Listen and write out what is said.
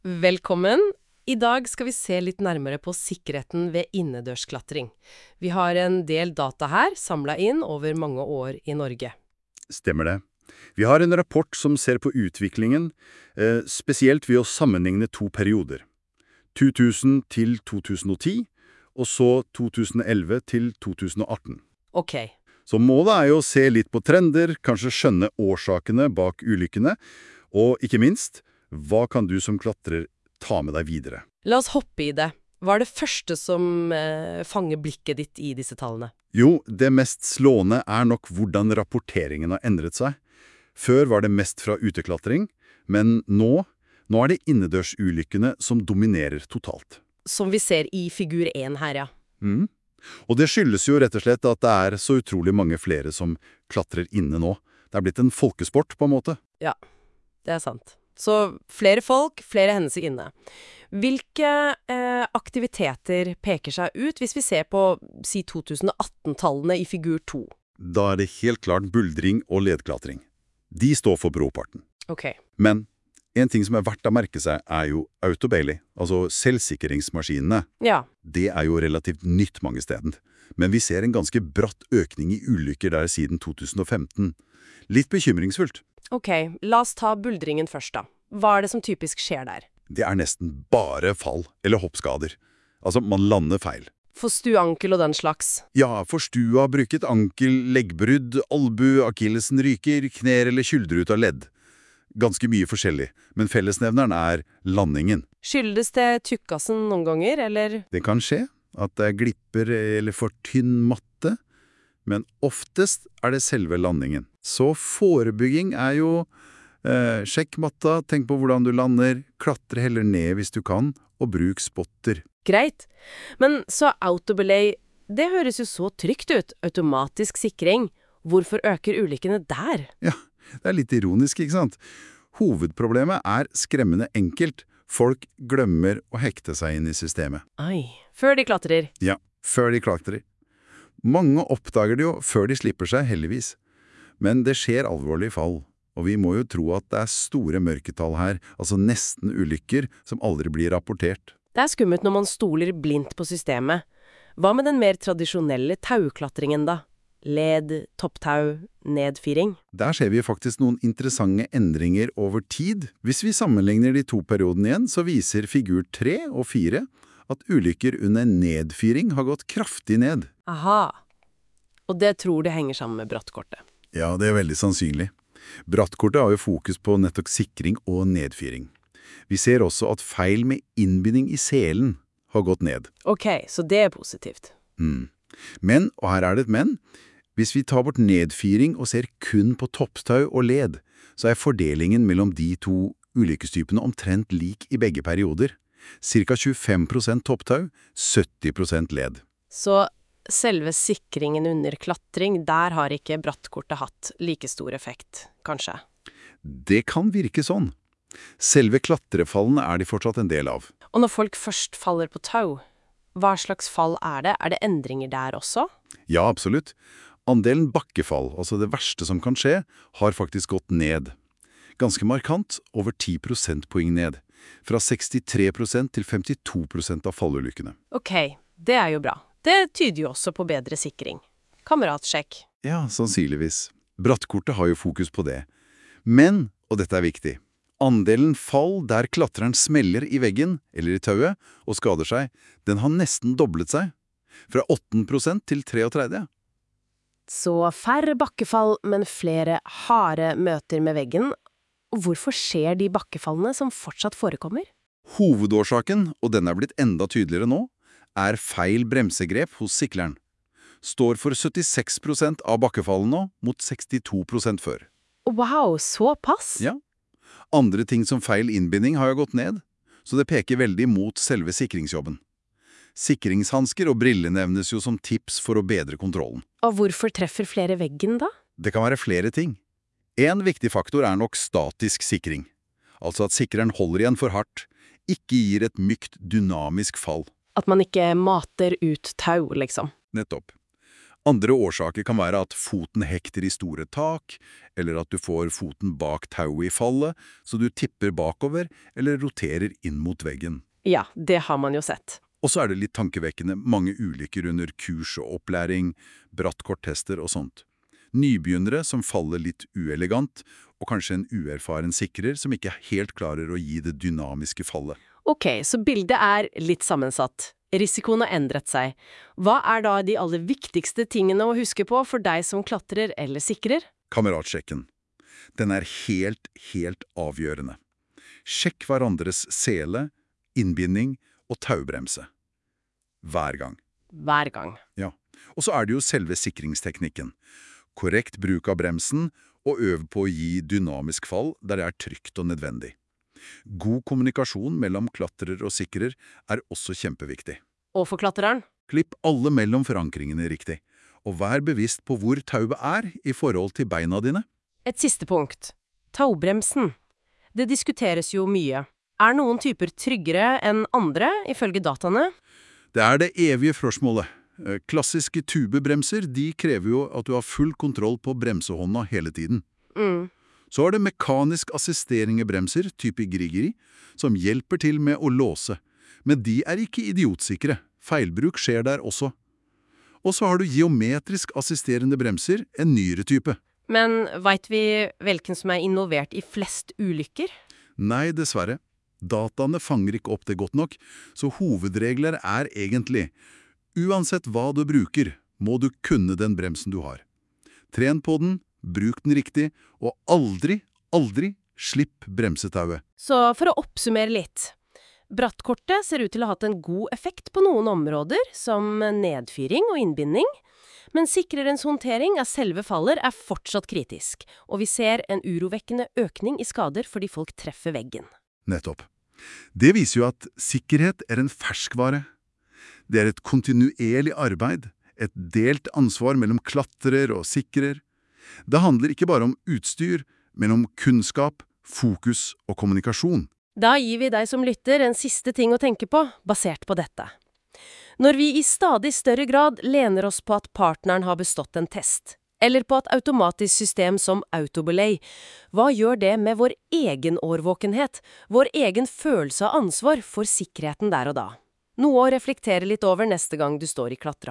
Velkommen! I dag skal vi se litt nærmere på sikkerheten ved innendørsklatring. Vi har en del data her, samlet inn over mange år i Norge. Stemmer det. Vi har en rapport som ser på utviklingen, spesielt ved å sammenligne to perioder. 2000 til 2010, og så 2011 til 2018. Ok, Så målet er jo å se litt på trender, kanskje skjønne årsakene bak ulykkene, og ikke minst, hva kan du som klatrer ta med deg videre? la oss hoppe i det. Hva er det første som fanger blikket ditt i disse tallene? Jo, det mest slående er nok hvordan rapporteringen har endret seg. Før var det mest fra uteklatring, men nå er det innendørsulykkene som dominerer totalt. Som vi ser i figur 1 her, ja. Mm. Og det skyldes jo rett og slett at det er så utrolig mange flere som klatrer inne nå. Det er blitt en folkesport, på en måte. Ja, det er sant. Så flere folk, flere hendelser inne. Hvilke aktiviteter peker seg ut hvis vi ser på, si 2018-tallene i figur 2? Da er det helt klart buldring og ledklatring. De står for broparten. Ok. Men en ting som er verdt å merke seg er jo autobailey, altså selvsikringsmaskinene. Ja, Det er jo relativt nytt mange steder. Men vi ser en ganske bratt økning i ulykker der siden 2015. Litt bekymringsfullt. ok. La oss ta buldringen først da. Hva er det som typisk skjer der? Det er nesten bare fall eller hoppskader. Altså, man lander feil. Forstuankel og den slags. Ja, forstua, bruket ankel, leggbrudd, albu, akillesen ryker, kner eller skyldre ut av ledd. Ganske mye forskjellig, men fellesnevneren er landingen. Skyldes det tykkasen noen ganger, eller? Det kan skje at det er glipper eller for tynn matte, men oftest er det selve landingen. Så forebygging er jo sjekk matta, tenk på hvordan du lander, klatre heller ned hvis du kan, og bruk spotter. Greit. Men så autobelay, det høres jo så trygt ut. Automatisk sikring. Hvorfor øker ulykkene der? Ja, det er litt ironisk, ikke sant? Hovedproblemet er skremmende enkelt. Folk glemmer å hekte seg inn i systemet. Ai, før de klatrer. Ja, før de klatrer. Mange oppdager det jo før de slipper seg, heldigvis. Men det skjer alvorlige fall. Og vi må jo tro at det er store mørketall her, altså nesten ulykker, som aldri blir rapportert. Det er skummelt når man stoler blindt på systemet. Hva med den mer tradisjonelle tauklatringen da? Led, topptau, nedfiring? Der ser vi faktisk noen interessante endringer over tid. Hvis vi sammenligner de to periodene igjen, så viser figur 3 og 4 at ulykker under nedfiring har gått kraftig ned. Aha. Og det tror det henger sammen med brattkortet. Ja, det er veldig sannsynlig. Brattkortet har jo fokus på nettopp sikring og nedfiring. Vi ser også at feil med innbinding i selen har gått ned. Ok, så det er positivt. Men, og her er det et men, hvis vi tar bort nedfiring og ser kun på topptau og led, så er fordelingen mellom de to ulykkestypene omtrent lik i begge perioder. Cirka 25% topptau, 70% led. Så selve sikringen under klatring, der har ikke brattkortet hatt like stor effekt, kanskje? Det kan virke sånn. Selve klatrefallene er de fortsatt en del av. Og når folk først faller på tau, hva slags fall er det? Er det endringer der også? Ja, absolutt. Andelen bakkefall, altså det verste som kan skje, har faktisk gått ned. Ganske markant, over 10 prosentpoeng ned. Fra 63% til 52% av fallulykkene. Ok, det er jo bra. Det tyder jo også på bedre sikring. Kameratsjekk. Ja, sannsynligvis. Brattkortet har jo fokus på det. Men, og dette er viktig, andelen fall der klatreren smeller i veggen, eller i tauet, og skader seg, den har nesten doblet seg. Fra 18% til 33%. Så færre bakkefall, men flere harde møter med veggen. Hvorfor skjer de bakkefallene som fortsatt forekommer? Hovedårsaken, og den er blitt enda tydeligere nå, er feil bremsegrep hos sikleren. Står for 76% av bakkefallen nå, mot 62% før. Wow, såpass? Ja. Andre ting som feil innbinding har jo gått ned, så det peker veldig mot selve sikringsjobben. Sikringshansker og briller nevnes jo som tips for å bedre kontrollen. Og hvorfor treffer flere veggen da? Det kan være flere ting. En viktig faktor er nok statisk sikring. Altså at sikreren holder igjen for hardt, ikke gir et mykt, dynamisk fall. At man ikke mater ut tau, liksom. Nettopp. Andre årsaker kan være at foten hekter i store tak, eller at du får foten bak tauet i fallet, så du tipper bakover eller roterer inn mot veggen. Ja, det har man jo sett. Og så er det litt tankevekkende mange ulykker under kurs og opplæring, brattkorttester og sånt. Nybegynnere som faller litt uelegant, og kanskje en uerfaren sikrer som ikke helt klarer å gi det dynamiske fallet. Ok, så bildet er litt sammensatt. Risikoen har endret seg. Hva er da de aller viktigste tingene å huske på for deg som klatrer eller sikrer? Kameratsjekken. Den er helt avgjørende. Sjekk hverandres sele, innbinding og taubremse. Hver gang. Hver gang. Ja. Og så er det jo selve sikringsteknikken. Korrekt bruk av bremsen, og øv på å gi dynamisk fall der det er trygt og nødvendig. God kommunikasjon mellom klatrer og sikrer er også kjempeviktig. Og for klatreren? Klipp alle mellom forankringene riktig, og vær bevisst på hvor tauet er i forhold til beina dine. Et siste punkt. Taubremsen. Det diskuteres jo mye. Er noen typer tryggere enn andre, ifølge dataene? Det er det evige spørsmålet. Klassiske tubebremser, de krever jo at du har full kontroll på bremsehånda hele tiden. Så er det mekanisk assisterende bremser, type Grigeri, som hjelper til med å låse. Men de er ikke idiotsikre. Feilbruk skjer der også. Og så har du geometrisk assisterende bremser, en nyere type. Men vet vi hvilken som er involvert i flest ulykker? Nei, dessverre. Dataene fanger ikke opp det godt nok, så hovedregler er egentlig: uansett hva du bruker, må du kunne den bremsen du har. Tren på den, bruk den riktig, og aldri slipp bremsetauet. Så for å oppsummere litt. Brattkortet ser ut til å ha hatt en god effekt på noen områder, som nedfyring og innbinding. Men sikrerens håndtering av selve faller er fortsatt kritisk, og vi ser en urovekkende økning i skader fordi folk treffer veggen. Nettopp. Det viser jo at sikkerhet er en ferskvare. Det er et kontinuerlig arbeid, et delt ansvar mellom klatrer og sikrer. Det handler ikke bare om utstyr, men om kunnskap, fokus og kommunikasjon. Da gir vi deg som lytter en siste ting å tenke på, basert på dette. Når vi i stadig større grad lener oss på at partneren har bestått en test, eller på et automatisk system som autobelay, hva gjør det med vår egen årvåkenhet, vår egen følelse av ansvar for sikkerheten der og da? Noe å reflektere litt over neste gang du står i klatrehallen.